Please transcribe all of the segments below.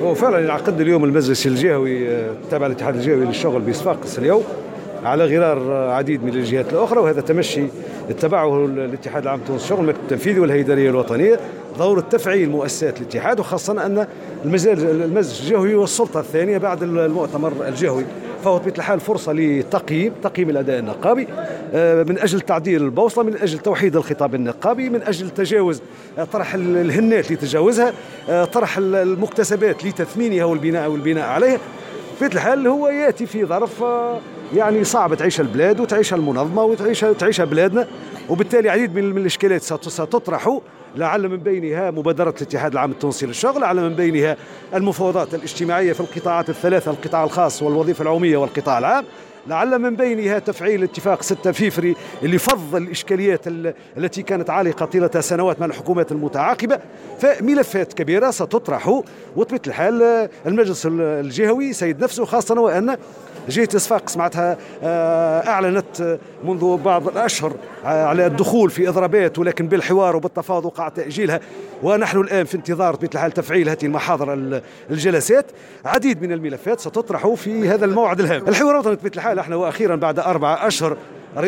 هو فعلا ينعقد اليوم المجلس الجهوي تابع الاتحاد الجهوي للشغل بصفاقس اليوم على غرار عديد من الجهات الأخرى، وهذا تمشي اتبعه الاتحاد العام التونسي للشغل المكتب التنفيذي والهيدرية الوطنية دور تفعيل مؤسسات الاتحاد، وخاصة أن المجلس الجهوي هو السلطة الثانية بعد المؤتمر الجهوي، فهو بطبيعة الحال فرصة لتقييم الأداء النقابي من أجل تعديل البوصلة، من أجل توحيد الخطاب النقابي، من أجل تجاوز طرح الهنات لتجاوزها، طرح المكتسبات لتثمينها والبناء عليها. بطبيعة الحال هو يأتي في ظرف يعني صعب تعيش البلاد وتعيشها المنظمة وتعيشها بلادنا، وبالتالي عديد من الإشكالات ستطرح، لعل من بينها مبادرة الاتحاد العام التونسي للشغل، لعل من بينها المفاوضات الاجتماعية في القطاعات الثلاثة، القطاع الخاص والوظيفة العمومية والقطاع العام، لعل من بينها تفعيل اتفاق 6 فبراير اللي فض الإشكاليات التي كانت عالقة طيلة سنوات مع الحكومات المتعاقبة. فملفات كبيرة ستطرح، وطبيعة الحال المجلس الجهوي سيد نفسه، خاصة وأن جهة صفاقس معناتها أعلنت منذ بعض الأشهر على الدخول في إضرابات، ولكن بالحوار وبالتفاوض وقع تأجيلها، ونحن الآن في انتظار بطبيعة الحال تفعيل هذه المحاضر الجلسات. عديد من الملفات ستطرح في هذا الموعد الهام. الحوار الوطني بطبيعة الحال احنا واخيرا بعد 4 أشهر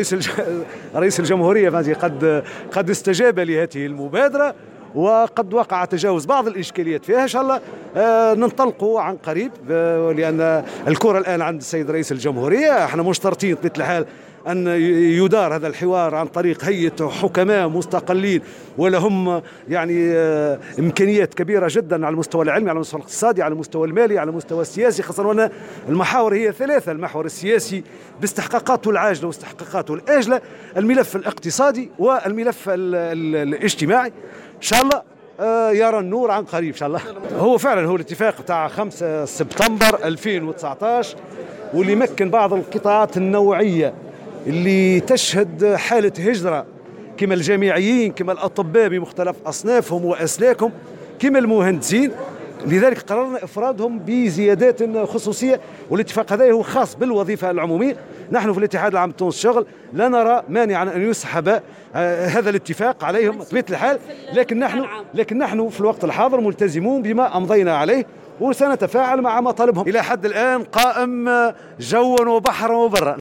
رئيس الجمهورية قد استجاب لهذه المبادرة، وقد وقع تجاوز بعض الإشكاليات فيها. إن شاء الله ننطلقوا عن قريب، لأن الكرة الآن عند السيد رئيس الجمهورية. احنا مشترطين بطبيعة الحال أن يدار هذا الحوار عن طريق هيئة حكماء مستقلين ولهم يعني إمكانيات كبيرة جدا على المستوى العلمي، على المستوى الاقتصادي، على المستوى المالي، على المستوى السياسي، خاصة وأن المحاور هي 3: المحور السياسي باستحقاقاته العاجلة واستحقاقاته الآجلة، الملف الاقتصادي، والملف الاجتماعي. إن شاء الله يرى النور عن قريب إن شاء الله. هو فعلا الاتفاق بتاع 5 سبتمبر 2019، واللي يمكن بعض القطاعات النوعية اللي تشهد حالة هجرة، كما الجامعيين، كما الأطباء بمختلف أصنافهم وأسلاكهم، كما المهندسين. لذلك قررنا إفرادهم بزيادات خصوصية، والاتفاق هذا هو خاص بالوظيفة العمومية. نحن في الاتحاد العام التونسي للشغل لا نرى مانعا أن يسحب هذا الاتفاق عليهم بطبيعة الحال، لكن نحن في الوقت الحاضر ملتزمون بما أمضينا عليه، وسنتفاعل مع مطالبهم. إلى حد الآن قائم جوا وبحرا وبرا.